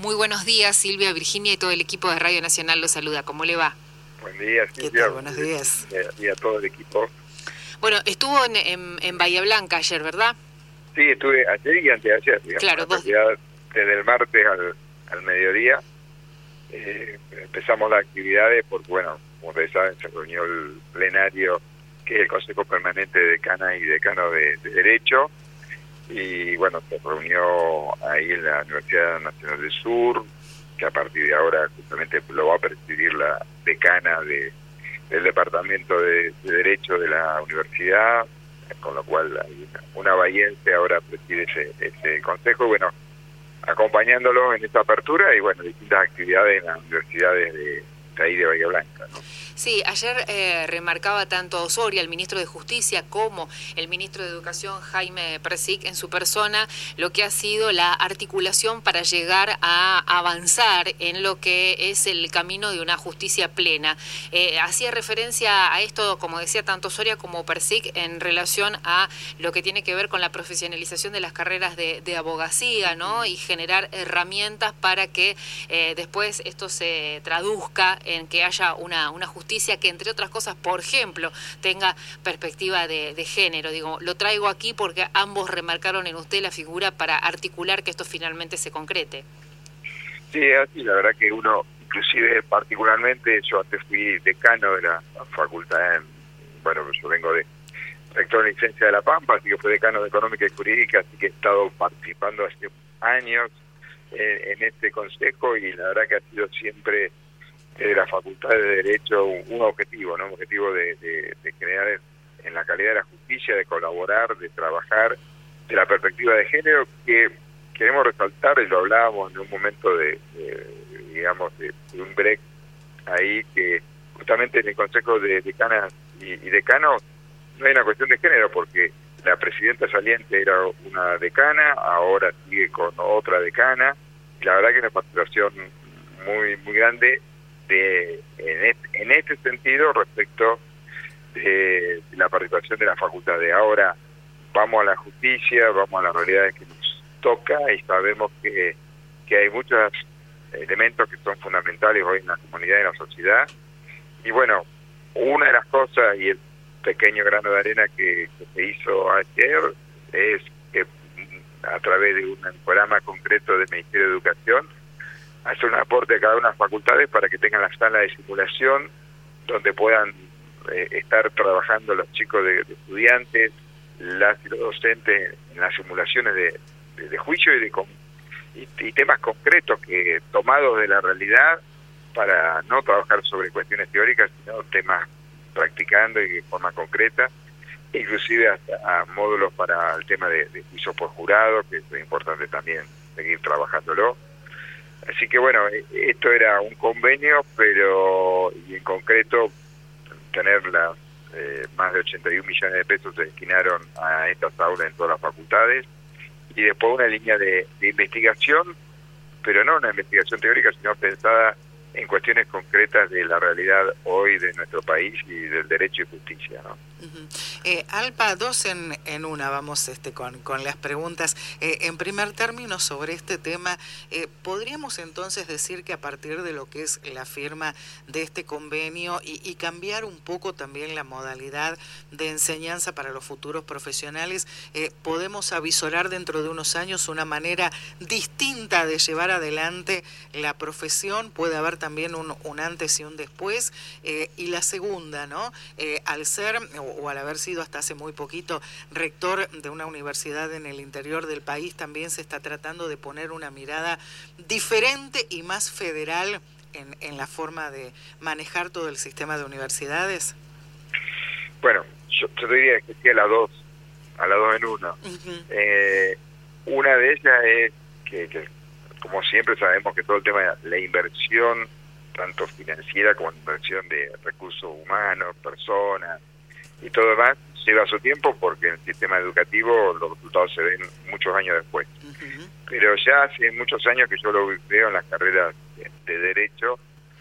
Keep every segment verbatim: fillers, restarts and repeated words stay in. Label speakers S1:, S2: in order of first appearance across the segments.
S1: Muy buenos días, Silvia, Virginia y todo el equipo de Radio Nacional los saluda. ¿Cómo le va?
S2: Buen día, Silvia.
S1: ¿Qué tal? Buenos días.
S2: Y a todo el equipo.
S1: Bueno, estuvo en, en, en Bahía Blanca ayer, ¿verdad?
S2: Sí, estuve ayer y anteayer, digamos.
S1: Claro, dos
S2: días. Desde el martes al, al mediodía eh, empezamos las actividades porque, bueno, como ustedes saben, se reunió el plenario, que es el Consejo Permanente de Decanas y Decanos de, de Derecho, y bueno, se reunió ahí en la Universidad Nacional del Sur, que a partir de ahora justamente lo va a presidir la decana de, del Departamento de, de Derecho de la universidad, con lo cual hay una, una bahiense ahora preside ese, ese consejo, y bueno, acompañándolo en esta apertura y bueno, distintas actividades en las universidades de, de ahí de Bahía Blanca, ¿no?
S1: Sí, ayer eh, remarcaba tanto Soria, el ministro de Justicia, como el ministro de Educación, Jaime Persic, en su persona, lo que ha sido la articulación para llegar a avanzar en lo que es el camino de una justicia plena. Eh, hacía referencia a esto, como decía tanto Soria como Persic, en relación a lo que tiene que ver con la profesionalización de las carreras de, de abogacía, ¿no? Y generar herramientas para que eh, después esto se traduzca en que haya una, una justicia justicia que, entre otras cosas, por ejemplo, tenga perspectiva de, de género. Digo, lo traigo aquí porque ambos remarcaron en usted la figura para articular que esto finalmente se concrete.
S2: Sí, así, la verdad que uno, inclusive particularmente, yo antes fui decano de la facultad, en, bueno, yo vengo de rector de licencia de La Pampa, así que fui decano de Económica y Jurídica, así que he estado participando hace años en, en este consejo y la verdad que ha sido siempre de la Facultad de Derecho un objetivo, ¿no? Un objetivo de, de, de generar en la calidad de la justicia, de colaborar, de trabajar, de la perspectiva de género, que queremos resaltar, y lo hablábamos en un momento de, de digamos, de, de un break ahí, que justamente en el Consejo de Decanas y, y Decanos no hay una cuestión de género, porque la presidenta saliente era una decana, ahora sigue con otra decana, y la verdad que es una participación muy, muy grande De, en, este, en este sentido respecto de, de la participación de la facultad. De ahora vamos a la justicia, vamos a las realidades que nos toca y sabemos que, que hay muchos elementos que son fundamentales hoy en la comunidad y en la sociedad. Y bueno, una de las cosas y el pequeño grano de arena que, que se hizo ayer es que a través de un programa concreto del Ministerio de Educación hacer un aporte a cada una de las facultades para que tengan la sala de simulación donde puedan eh, estar trabajando los chicos de, de estudiantes, las y los docentes en las simulaciones de, de, de juicio y, de, y, y temas concretos que tomados de la realidad para no trabajar sobre cuestiones teóricas, sino temas practicando y de forma concreta, inclusive hasta módulos para el tema de, de juicio por jurado, que es importante también seguir trabajándolo. Así que bueno, esto era un convenio, pero y en concreto tener las eh, más de ochenta y un millones de pesos se destinaron a estas aulas en todas las facultades, y después una línea de, de investigación, pero no una investigación teórica, sino pensada en cuestiones concretas de la realidad hoy de nuestro país y del derecho y justicia, ¿no?
S3: Uh-huh. eh, Alpa, dos en, en una, vamos este, con, con las preguntas. Eh, en primer término, sobre este tema, eh, ¿podríamos entonces decir que a partir de lo que es la firma de este convenio y, y cambiar un poco también la modalidad de enseñanza para los futuros profesionales, eh, podemos avisorar dentro de unos años una manera distinta de llevar adelante la profesión? ¿Puede haber también un, un antes y un después? Eh, y la segunda, ¿no? Eh, al ser o al haber sido hasta hace muy poquito rector de una universidad en el interior del país, también se está tratando de poner una mirada diferente y más federal en, en la forma de manejar todo el sistema de universidades.
S2: Bueno, yo te diría que sí a las dos, a las dos en uno. Uh-huh. Eh, una de ellas es que, que, como siempre sabemos que todo el tema de la inversión, tanto financiera como inversión de recursos humanos, personas, y todo demás lleva su tiempo porque en el sistema educativo los resultados se ven muchos años después. Uh-huh. Pero ya hace muchos años que yo lo veo en las carreras de, de Derecho,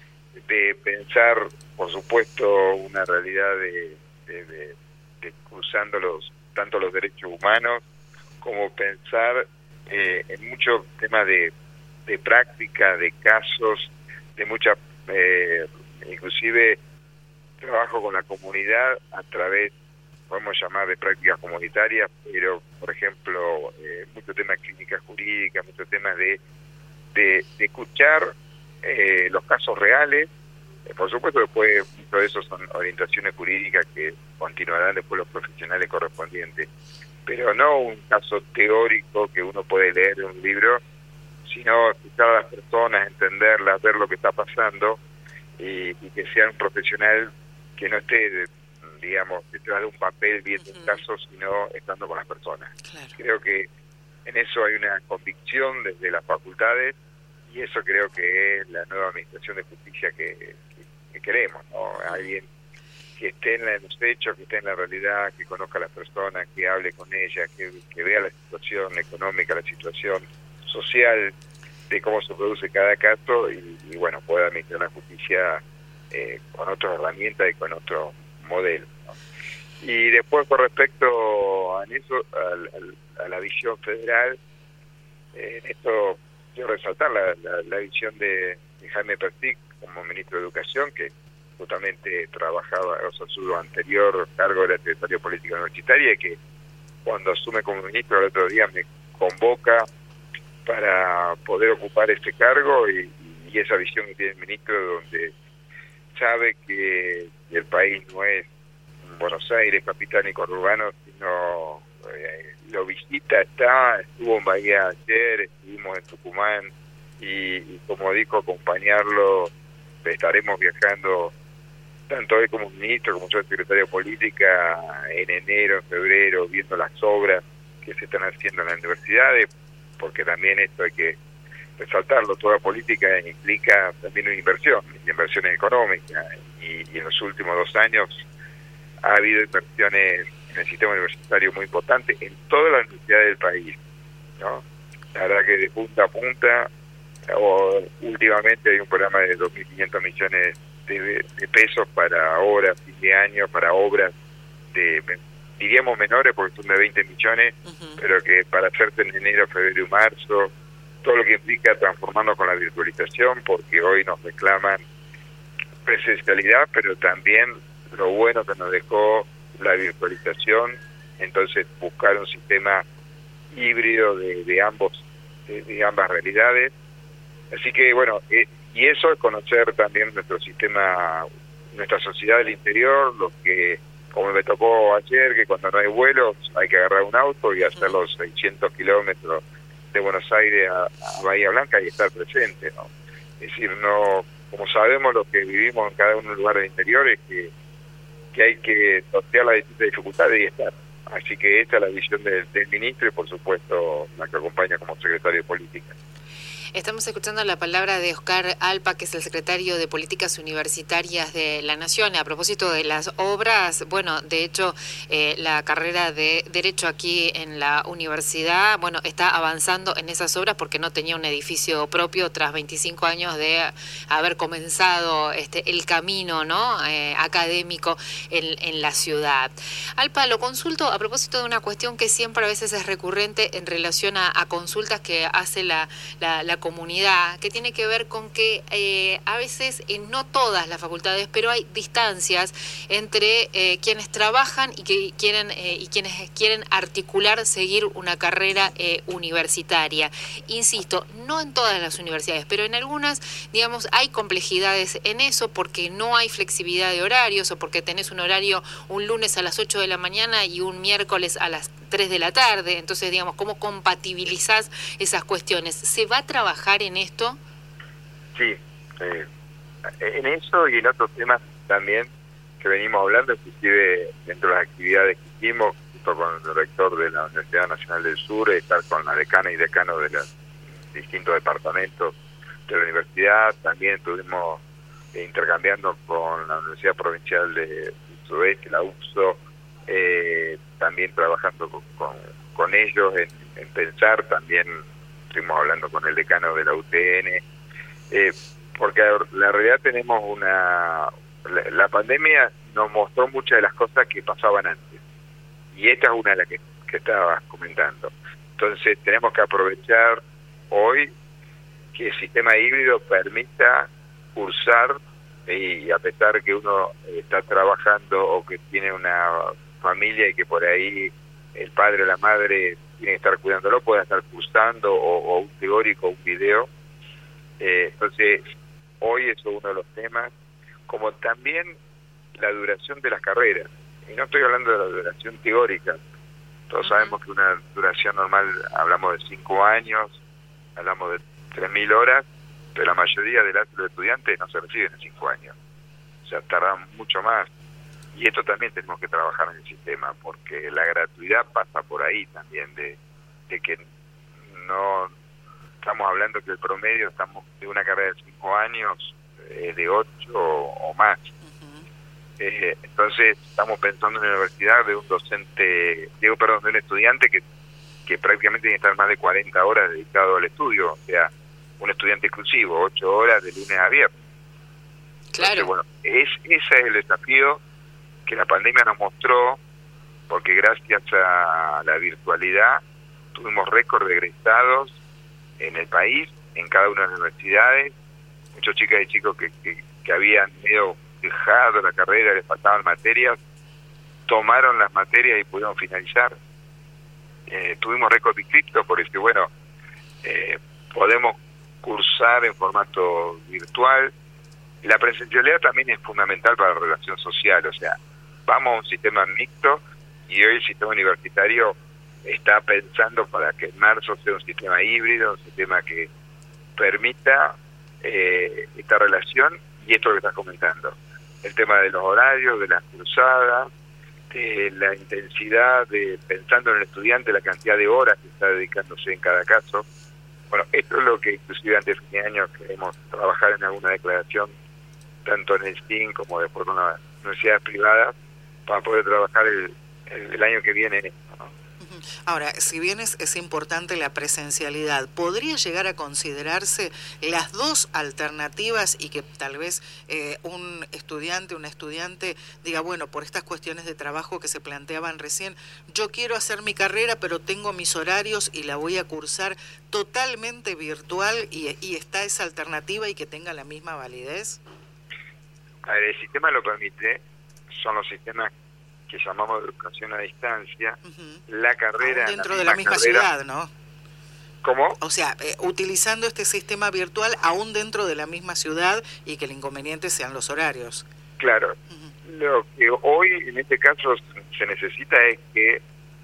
S2: de pensar, por supuesto, una realidad de, de, de, de cruzando los tanto los derechos humanos como pensar eh, en muchos temas de de práctica, de casos, de mucha, eh, inclusive trabajo con la comunidad a través, podemos llamar de prácticas comunitarias, pero por ejemplo, eh, mucho tema de clínica jurídica, muchos temas de, de, de escuchar eh, los casos reales. Eh, por supuesto, después muchos de esos son orientaciones jurídicas que continuarán después los profesionales correspondientes, pero no un caso teórico que uno puede leer en un libro, sino escuchar a las personas, entenderlas, ver lo que está pasando y, y que sea un profesional que no esté, digamos, detrás de un papel viendo uh-huh. un caso, sino estando con las personas. Claro. Creo que en eso hay una convicción desde las facultades y eso creo que es la nueva administración de justicia que, que, que queremos, ¿no? Alguien que esté en los hechos, que esté en la realidad, que conozca a las personas, que hable con ellas, que, que vea la situación económica, la situación social, de cómo se produce cada caso y, y bueno, pueda administrar la justicia eh, con otras herramientas y con otro modelo, ¿no? Y después con respecto a eso, al, al, a la visión federal, eh, en esto quiero resaltar la, la, la visión de, de Jaime Persic como ministro de Educación, que justamente trabajaba, o sea, su anterior cargo era secretario político universitario, y que cuando asume como ministro el otro día me convoca para poder ocupar este cargo y, y esa visión que tiene el ministro, donde sabe que el país no es Buenos Aires, capital y conurbano, sino eh, lo visita, está, estuvo en Bahía ayer, estuvimos en Tucumán y, y como dijo, acompañarlo, estaremos viajando tanto él como ministro, como yo secretario de política, en enero, en febrero, viendo las obras que se están haciendo en las universidades, porque también esto hay que resaltarlo, toda política implica también una inversión, inversiones económicas, y, y en los últimos dos años ha habido inversiones en el sistema universitario muy importantes en todas las universidades del país, ¿no? La verdad que de punta a punta, o últimamente hay un programa de dos mil quinientos millones de, de pesos para ahora, fin de año, para obras de, diríamos menores porque son de veinte millones, uh-huh. pero que para hacerse en enero, febrero y marzo, todo lo que implica transformarnos con la virtualización, porque hoy nos reclaman presencialidad, pero también lo bueno que nos dejó la virtualización, entonces buscar un sistema híbrido de, de ambos de, de ambas realidades. Así que bueno, eh, y eso es conocer también nuestro sistema, nuestra sociedad del interior, lo que, como me tocó ayer, que cuando no hay vuelos hay que agarrar un auto y hacer los seiscientos kilómetros de Buenos Aires a, a Bahía Blanca y estar presente, ¿no? Es decir, no, como sabemos lo que vivimos en cada uno de los lugares del interior, es que, que hay que sortear las distintas dificultades y estar. Así que esta es la visión del, del ministro y por supuesto la que acompaña como secretario de Política.
S1: Estamos escuchando la palabra de Oscar Alpa, que es el secretario de Políticas Universitarias de la Nación. A propósito de las obras, bueno, de hecho, eh, la carrera de Derecho aquí en la universidad, bueno, está avanzando en esas obras porque no tenía un edificio propio tras veinticinco años de haber comenzado este el camino, ¿no? Eh, académico en, en la ciudad. Alpa, lo consulto a propósito de una cuestión que siempre a veces es recurrente en relación a, a consultas que hace la, la, la comunidad, que tiene que ver con que eh, a veces en no todas las facultades, pero hay distancias entre eh, quienes trabajan y que quieren eh, y quienes quieren articular seguir una carrera eh, universitaria. Insisto, no en todas las universidades, pero en algunas, digamos, hay complejidades en eso porque no hay flexibilidad de horarios o porque tenés un horario un lunes a las ocho de la mañana y un miércoles a las tres de la tarde. Entonces, digamos, ¿cómo compatibilizás esas cuestiones? ¿Se va a trabajar en esto?
S2: Sí, eh, en eso y en otros temas también que venimos hablando, inclusive dentro de las actividades que hicimos, junto con el rector de la Universidad Nacional del Sur, estar con la decana y decano de los distintos departamentos de la universidad, también estuvimos eh, intercambiando con la Universidad Provincial de, del Sudeste, la U P S O, eh, también trabajando con, con, con ellos en, en pensar, también estuvimos hablando con el decano de la U T N, eh, porque la realidad tenemos una... La, la pandemia nos mostró muchas de las cosas que pasaban antes, y esta es una de las que, que estabas comentando. Entonces tenemos que aprovechar hoy que el sistema híbrido permita cursar, y a pesar que uno está trabajando o que tiene una familia y que por ahí el padre o la madre tiene que estar cuidándolo, pueda estar cursando o, o un teórico, un video. Eh, entonces, hoy eso es uno de los temas, como también la duración de las carreras. Y no estoy hablando de la duración teórica. Todos sabemos que una duración normal, hablamos de cinco años, hablamos de tres mil horas, pero la mayoría de los estudiantes no se reciben en cinco años. O sea, tardan mucho más. Y esto también tenemos que trabajar en el sistema, porque la gratuidad pasa por ahí también, de, de que no estamos hablando que el promedio estamos de una carrera de cinco años, eh, de ocho o, o más. Eh, entonces estamos pensando en la universidad de un docente, digo, perdón, de un estudiante que, que prácticamente tiene que estar más de cuarenta horas dedicado al estudio, o sea, un estudiante exclusivo, ocho horas de lunes a viernes.
S1: Claro.
S2: Entonces, bueno, es, ese es el desafío que la pandemia nos mostró, porque gracias a la virtualidad tuvimos récord de egresados en el país, en cada una de las universidades, muchos chicas y chicos que, que, que habían medio dejado la carrera, les faltaban materias, tomaron las materias y pudieron finalizar. Eh, tuvimos récord de inscriptos porque, bueno, eh, podemos cursar en formato virtual. La presencialidad también es fundamental para la relación social, o sea, vamos a un sistema mixto y hoy el sistema universitario está pensando para que en marzo sea un sistema híbrido, un sistema que permita eh, esta relación y esto que estás comentando. El tema de los horarios, de las cruzadas, de la intensidad, de pensando en el estudiante, la cantidad de horas que está dedicándose en cada caso. Bueno, esto es lo que inclusive antes de fin de año queremos trabajar en alguna declaración, tanto en el S I N como después con las universidades privadas, para poder trabajar el, el, el año que viene en esto, ¿no?
S3: Ahora, si bien es, es importante la presencialidad, ¿podría llegar a considerarse las dos alternativas y que tal vez eh, un estudiante, una estudiante diga, bueno, por estas cuestiones de trabajo que se planteaban recién, yo quiero hacer mi carrera, pero tengo mis horarios y la voy a cursar totalmente virtual y, y está esa alternativa y que tenga la misma validez?
S2: A ver, el sistema lo permite, son los sistemas que llamamos de educación a distancia, uh-huh. La carrera...
S3: Aún dentro
S2: la
S3: de la misma
S2: carrera,
S3: ciudad, ¿no?
S2: ¿Cómo?
S3: O sea, eh, utilizando este sistema virtual aún dentro de la misma ciudad y que el inconveniente sean los horarios.
S2: Claro. Uh-huh. Lo que hoy en este caso se necesita es que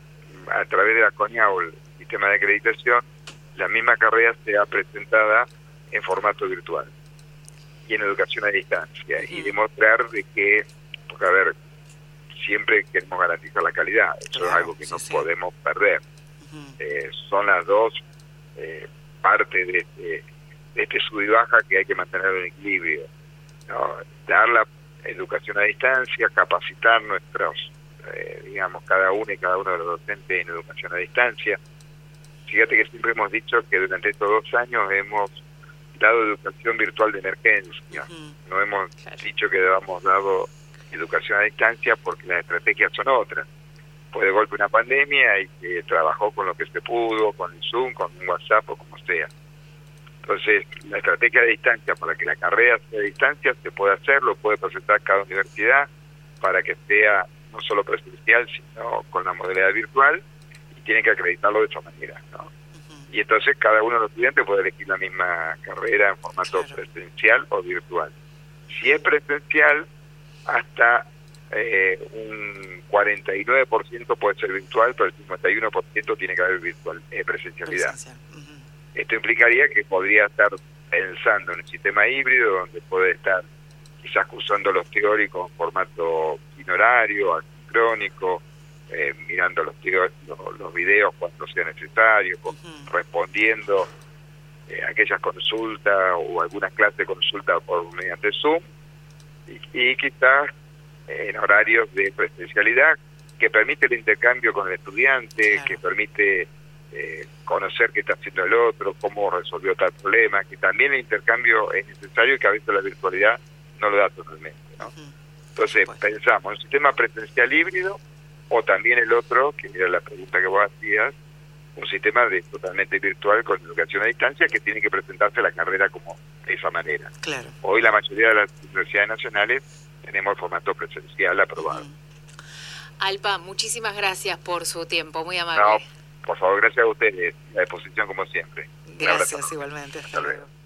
S2: a través de la CONIAU, el sistema de acreditación, la misma carrera sea presentada en formato virtual y en educación a distancia, uh-huh. Y demostrar de que, porque a ver, siempre queremos garantizar la calidad, eso claro, es algo que sí, no sí. podemos perder. Uh-huh. Eh, son las dos eh, partes de este, de este sub y baja que hay que mantener en equilibrio, ¿no? Dar la educación a distancia, capacitar nuestros, eh, digamos, cada uno y cada uno de los docentes en educación a distancia. Fíjate que siempre hemos dicho que durante estos dos años hemos dado educación virtual de emergencia, uh-huh. No hemos claro. dicho que habíamos dado educación a distancia porque las estrategias son otras. Fue de golpe una pandemia y se trabajó con lo que se pudo, con el Zoom, con un WhatsApp o como sea. Entonces, la estrategia de distancia para que la carrera sea de distancia se puede hacer, lo puede presentar cada universidad para que sea no solo presencial, sino con la modalidad virtual, y tiene que acreditarlo de esa manera, ¿no? Uh-huh. Y entonces cada uno de los estudiantes puede elegir la misma carrera en formato claro. presencial o virtual. Si es presencial, hasta eh, un cuarenta y nueve por ciento puede ser virtual, pero el cincuenta y uno por ciento tiene que haber virtual, eh, presencialidad. Presencial. Uh-huh. Esto implicaría que podría estar pensando en un sistema híbrido donde puede estar quizás cursando los teóricos en formato sin horario, asincrónico, eh, mirando los, teóricos, los, los videos cuando sea necesario, uh-huh. respondiendo eh, aquellas consultas o algunas clases de consulta por mediante Zoom, y, y quizás en horarios de presencialidad que permite el intercambio con el estudiante, claro. que permite eh, conocer qué está haciendo el otro, cómo resolvió tal problema, que también el intercambio es necesario y que a veces la virtualidad no lo da totalmente, ¿no? Uh-huh. Entonces pues. pensamos en un sistema presencial híbrido o también el otro, que era la pregunta que vos hacías, un sistema de totalmente virtual con educación a distancia que tiene que presentarse la carrera como de esa manera.
S3: Claro.
S2: Hoy la mayoría de las universidades nacionales tenemos el formato presencial aprobado.
S1: Mm. Alpa, muchísimas gracias por su tiempo, muy amable.
S2: No, por favor, gracias a ustedes, a disposición como siempre.
S3: Gracias igualmente. Hasta, Hasta luego. luego.